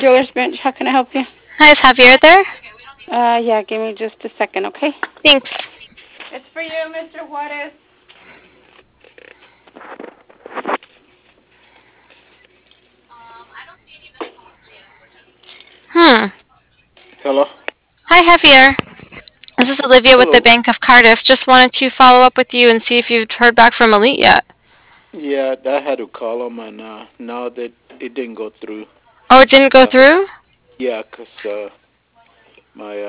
Dealer's Bench. How can I help you? Hi, is Javier there? Yeah, give me just a second, okay? Thanks. It's for you, Mr. Juarez. Hmm. Hello? Hi, Javier. This is Olivia with the Hello. Bank of Cardiff. Just wanted to follow up with you and see if you've heard back from Elite yet. Yeah, I had to call them, and now that it didn't go through. Oh, it didn't go Uh, through? yeah, 'cause my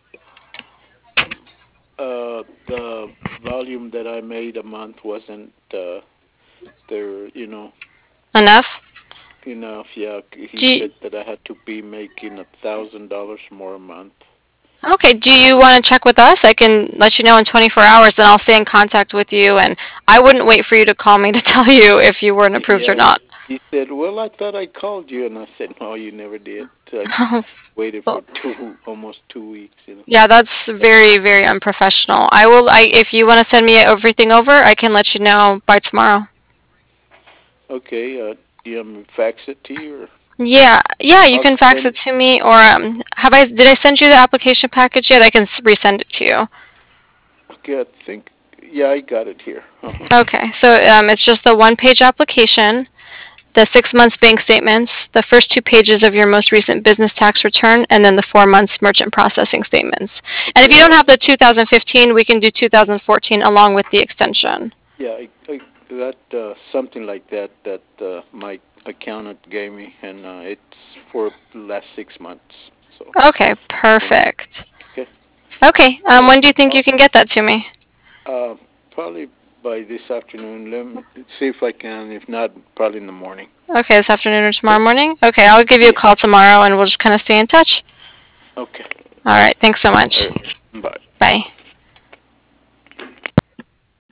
the volume that I made a month wasn't there, Enough? enough. Yeah, he Do you, said that I had to be making $1,000 more a month. okay, do you want to check with us? I can let you know in 24 hours, and I'll stay in contact with you. And I wouldn't wait for you to call me to tell you if you weren't approved or Yeah, not. he said, "Well, I thought I called you," and I said, "No, you never did." So I waited for Well, almost 2 weeks. yeah, that's very, very unprofessional. If you want to send me everything over, I can let you know by tomorrow. Okay, do you want me to fax it to you, or Yeah, yeah, you I'll can fax send it to me, or did I send you the application package yet? I can resend it to you. Okay, I think, yeah, I got it here. Uh-huh. Okay, so it's just the one-page application, the 6 months bank statements, the first 2 pages of your most recent business tax return, and then the 4 months merchant processing statements. And if you Okay, don't have the 2015, we can do 2014 along with the extension. yeah, I got something like that my accountant gave me, and it's for the last 6 months. So, Okay, when I, perfect. okay, Okay, all right, when do you think you can get that to me? probably by this afternoon. Let me see if I can. If not, probably in the morning. Okay, this afternoon or tomorrow morning? Okay, I'll give you a Yeah. call tomorrow and we'll just kind of stay in touch. Okay. All right, thanks so All much. right. Bye. Bye.